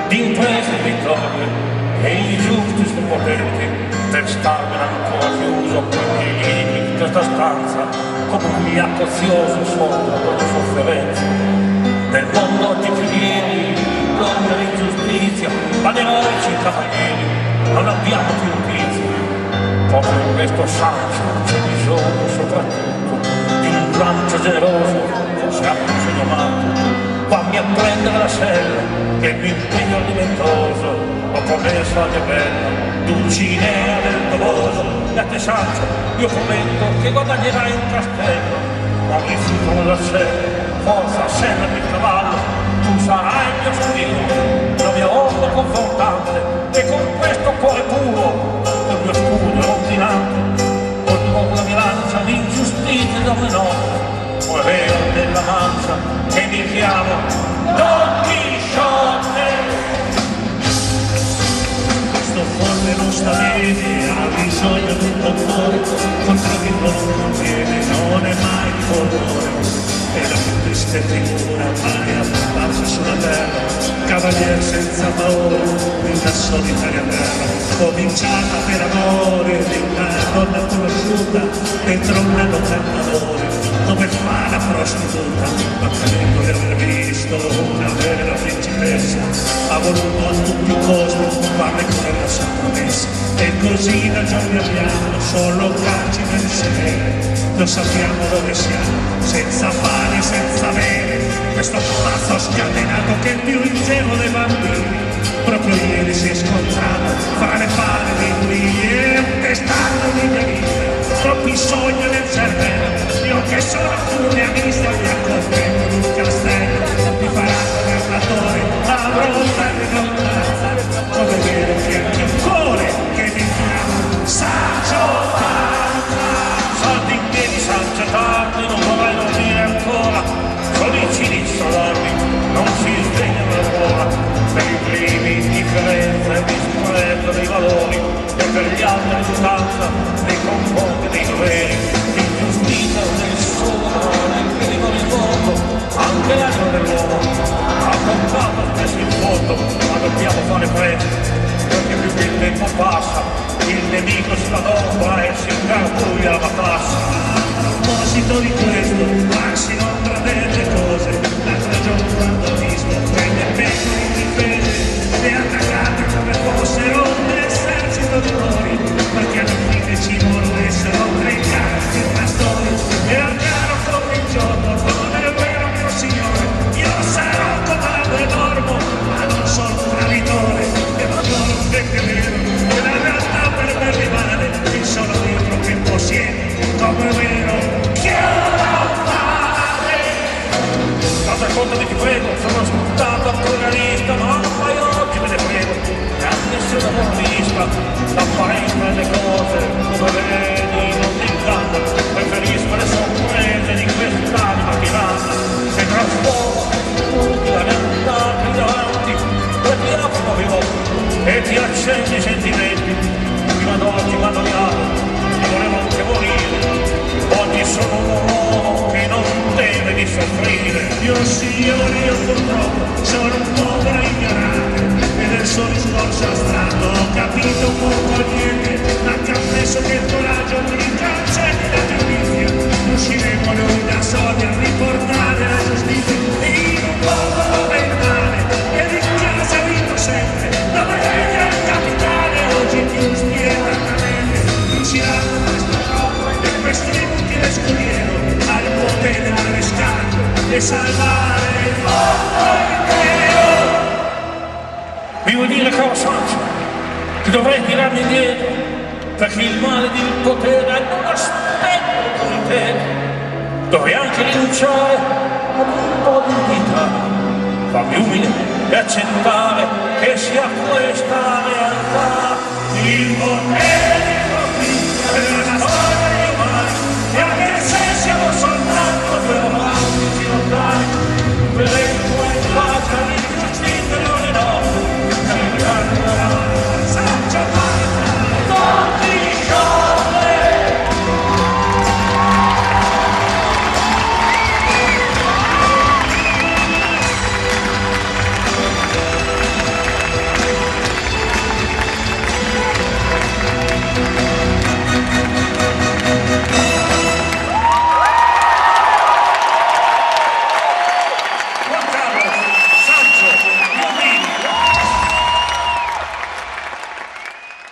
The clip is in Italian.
di imprese e vittorie, e i giusti potenti per starmene ancora chiuso nei libri di questa stanza, come un ubriaco ozioso sopra le sofferenze. Nel mondo oggi più ieri, l'ombra l'ingiustizia, ma di eroici cavalieri non abbiamo più notizie. Proprio in questo saggio c'è bisogno soprattutto di un braccio generoso, forse anche un segno amato. Fammi a prendere la sella, che mi impegno alimentoso, ho promesso a bella, Dulcinea del Toboso, e a te Sancho, io prometto che guadagnerai un castello, ma rifiuto la sella, forza sella del cavallo, tu sarai il mio scudiero, la mia onda confortante, e con questo cuore puro, col mio scudo ordinante, con la mia lancia l'ingiustizia dove no, Correo della Mancia, che mi chiamo Don Chisciotte. Questo forte non sta bene, ha bisogno di un dottore, contro chi non conviene, non è mai colore. È la più triste figura mai apparsa sulla terra, cavaliere senza paura, in una solitaria terra, cominciata per amore di una donna conosciuta, dentro un anno d'amore, dove fa la prostituta, ma credendo di aver visto una vera principessa, ha voluto a tutti i costi farle con la sua promessa, e così da giorni abbiamo solo calci nel sedere, lo sappiamo dove siamo, senza pane, senza bere, questo pazzo scatenato che è più ingenuo dei bambini, proprio ieri si è scontrato fra le palle dei ulivi e un testardo di mia vita, troppi sogni nel cervello, io che sono pure amista mi accontento in un castello, mi farà governatore, avrò tante lontananza, come vero che anche il cuore che mi chiama Sancio Panza. Salti in piedi, Sancio, tardi, non vorrei dormire ancora, felici di dormi, non si svegliano ancora, per i primi differenze e disprezzo dei valori, e per gli altri risultanza nei confronti dei doveri, l'ingiustizia del solo, nel primo rivolto, anche l'animo dell'uomo, ha contato spesso in fondo, ma dobbiamo fare presto, perché più che il tempo passa, il nemico si adombra e si ingarbuia la matassa. A proposito di questo, Maxi non delle cose, l'altro giorno quando ho visto prende pecore indifese e attaccate come fossero un esercito di mori, perché alla fine ci volessero trecare i pastori, e al chiaro come il giorno, non è vero mio signore, io sarò un comando enorme, ma non sono un traditore, e non sono un vecchio vero, e la realtà per me rimane il solo libro che possiede, come vero, Cosa conto di ti prego, sono sputtato pluralista, ma poi oggi me ne prego, che a nessuno moralista, l'apparenza delle cose, dove vedi non ti inganna, preferisco le sorprese di quest'anima tiranna, che trasforma tutti la realtà qui davanti, e ti apre nuovi occhi, e ti accendi i sentimenti, prima d'oggi mi adoriamo, e volevo anche morire, oggi sono un uomo che non deve di soffrire. Io signore, io purtroppo sono un povero ignorante, e del suo discorso astratto ho capito poco niente, ma confesso che il coraggio mi cancelli la giustizia, usciremo noi da soli a riportare la giustizia in un popolo del male, e di casa vivo sempre, dove regna il capitale, oggi giusti eternamente, riuscirà questo troppo e questo inutile scudiero al potere arrestare e salvare il mondo intero. Mi vuol dire, caro Sancho, che dovrei tirarmi indietro, perché il male del potere non aspetta come te. Dovrei anche rinunciare ad un po' di vita, farmi umile e accettare che sia questa la realtà. Il potere